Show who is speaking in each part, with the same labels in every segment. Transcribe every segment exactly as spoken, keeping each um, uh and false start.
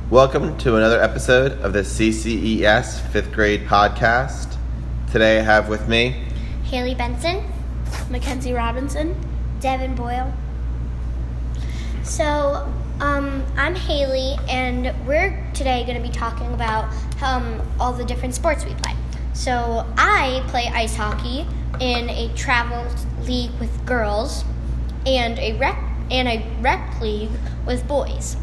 Speaker 1: Welcome to another episode of the C C E S fifth grade podcast. Today I have with me
Speaker 2: Haley Benson,
Speaker 3: Mackenzie Robinson,
Speaker 2: Devin Boyle. So, um, I'm Haley, and we're today going to be talking about um, all the different sports we play. So, I play ice hockey in a travel league with girls and a rec and a rec league with boys.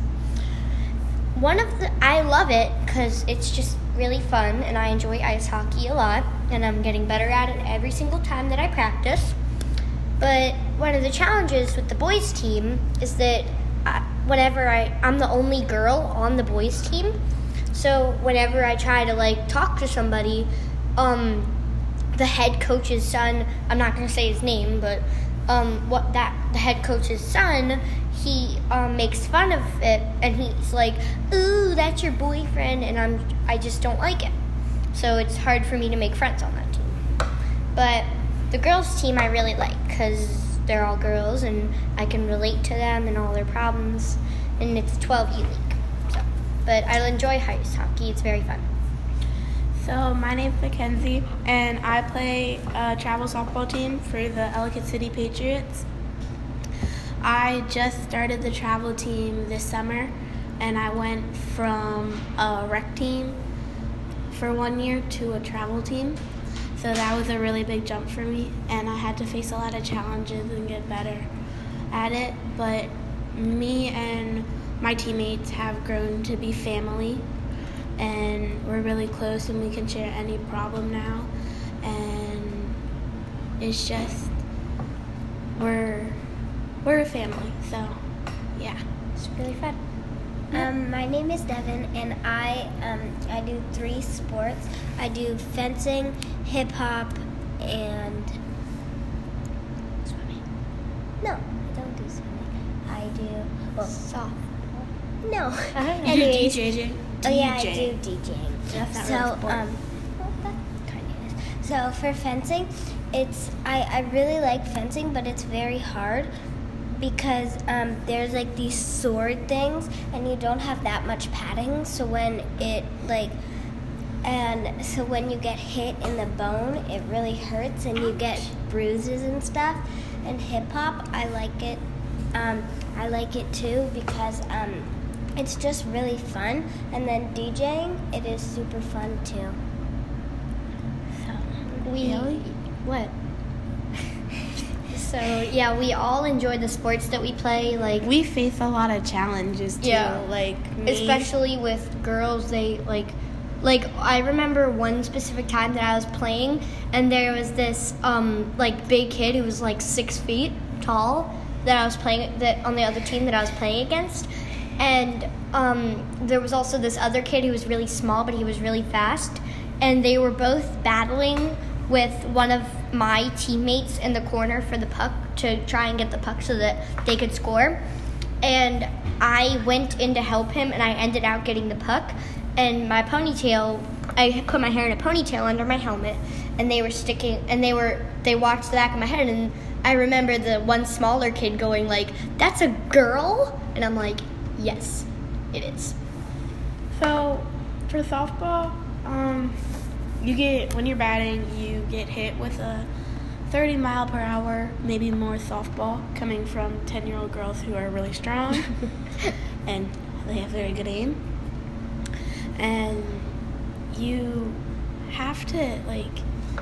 Speaker 2: One of the I love it because it's just really fun, and I enjoy ice hockey a lot, and I'm getting better at it every single time that I practice. But one of the challenges with the boys team is that I, whenever I I'm the only girl on the boys team, so whenever I try to like talk to somebody, um, the head coach's son, I'm not gonna say his name, but um, what that the head coach's son, he um, makes fun of it, and he's like, "Ooh, that's your boyfriend," and I'm I just don't like it. So it's hard for me to make friends on that team. But the girls' team I really like because they're all girls, and I can relate to them and all their problems, and it's a twelve U league. So, but I enjoy ice hockey. It's very fun.
Speaker 3: So my name's Mackenzie, and I play a travel softball team for the Ellicott City Patriots. I just started the travel team this summer, and I went from a rec team for one year to a travel team. So that was a really big jump for me, and I had to face a lot of challenges and get better at it. But me and my teammates have grown to be family, and we're really close, and we can share any problem now. And it's just, we're we're a family, so yeah.
Speaker 2: It's really fun. Um, my name is Devin, and I um, I do three sports. I do fencing, hip hop, and swimming. No, I don't do swimming. I do well softball. No. Anyways,
Speaker 3: You do DJing.
Speaker 2: oh yeah, I do DJing.
Speaker 3: That's not
Speaker 2: so
Speaker 3: really a sport.
Speaker 2: um, well, that kind of is. So for fencing, it's I I really like fencing, but it's very hard. Because um, there's like these sword things, and you don't have that much padding, so when it like, and so when you get hit in the bone, it really hurts, and you get bruises and stuff. And hip hop, I like it. Um, I like it too because um, it's just really fun. And then DJing, it is super fun too. So we
Speaker 3: Really?
Speaker 2: what? So, yeah, we all enjoy the sports that we play, like,
Speaker 3: We face a lot of challenges too.
Speaker 2: Yeah.
Speaker 3: Like me.
Speaker 2: especially with girls, they, like, like, I remember one specific time that I was playing, and there was this, um, like, big kid who was, like, six feet tall that I was playing, that on the other team that I was playing against, and, um, there was also this other kid who was really small, but he was really fast, and they were both battling with one of my teammates in the corner for the puck to try and get the puck so that they could score. And I went in to help him, and I ended up getting the puck. And my ponytail, I put my hair in a ponytail under my helmet, and they were sticking, and they were, they watched the back of my head, and I remember the one smaller kid going like, "That's a girl?" And I'm like, "Yes, it is."
Speaker 3: So for softball, um, you get when you're batting, you get hit with a thirty mile per hour, maybe more softball coming from ten year old girls who are really strong and they have very good aim. And you have to like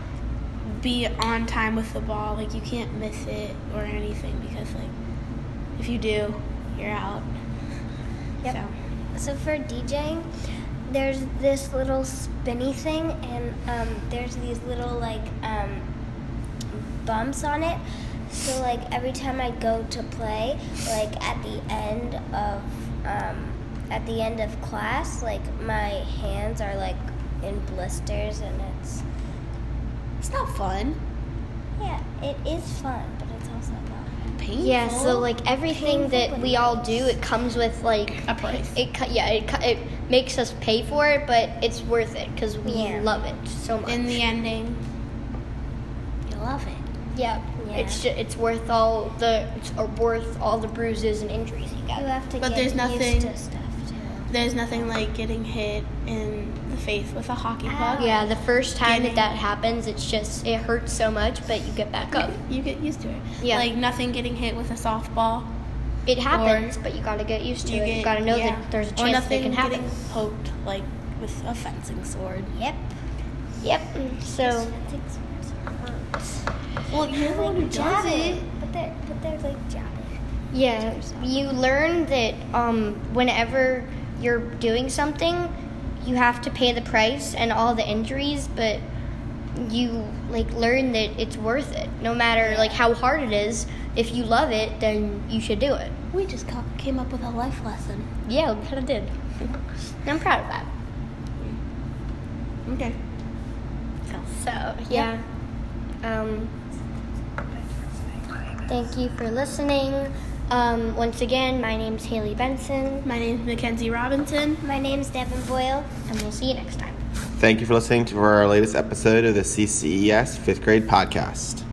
Speaker 3: be on time with the ball. Like you can't miss it or anything because like if you do, you're out.
Speaker 2: Yep.
Speaker 3: So
Speaker 2: So for DJing, there's this little spinny thing, and um, there's these little like um, bumps on it. So like every time I go to play, like at the end of um, at the end of class, like my hands are like in blisters, and it's
Speaker 3: it's not fun.
Speaker 2: yeah, it is fun, but it's also not fun.
Speaker 3: Painful.
Speaker 2: Yeah, so like everything
Speaker 3: Painful,
Speaker 2: that
Speaker 3: but
Speaker 2: we all do, it comes with like
Speaker 3: a price.
Speaker 2: It co- yeah, it co- it makes us pay for it, but it's worth it because we
Speaker 3: Yeah.
Speaker 2: love it so much.
Speaker 3: In the ending, you love it.
Speaker 2: yeah,
Speaker 4: Yeah.
Speaker 2: it's ju- it's worth all the it's uh, worth all the bruises and injuries you
Speaker 4: You
Speaker 2: got.
Speaker 4: have to
Speaker 3: But
Speaker 4: get
Speaker 3: there's nothing-
Speaker 4: used to stuff too.
Speaker 3: there's nothing like getting hit in the face with a hockey puck.
Speaker 2: Yeah, the first time
Speaker 3: Getting-
Speaker 2: that that happens, it's just, it hurts so much, but you get back up.
Speaker 3: You get used to it.
Speaker 2: Yeah.
Speaker 3: Like nothing getting hit with a softball.
Speaker 2: It happens, but you gotta get used to
Speaker 3: You
Speaker 2: it.
Speaker 3: get,
Speaker 2: you gotta know
Speaker 3: yeah.
Speaker 2: that there's a
Speaker 3: Or
Speaker 2: chance that
Speaker 3: nothing
Speaker 2: it can happen.
Speaker 3: getting poked like with a fencing sword.
Speaker 2: Yep. Yep. So,
Speaker 3: Well, you're the one who does it.
Speaker 4: But they're, but they're like jabbing.
Speaker 2: yeah, you learn that um, whenever you're doing something, you have to pay the price and all the injuries, but you like learn that it's worth it. No matter like how hard it is, if you love it, then you should do it.
Speaker 3: We just co- came up with a life lesson.
Speaker 2: Yeah, we kind of did. And I'm proud of that.
Speaker 3: Okay.
Speaker 2: So, yeah. Um, thank you for listening. Um, once again, my name's Haley Benson,
Speaker 3: My name's Mackenzie Robinson.
Speaker 4: My name's Devin Boyle.
Speaker 2: and we'll see you next time.
Speaker 1: Thank you for listening to our latest episode of the C C E S fifth grade podcast.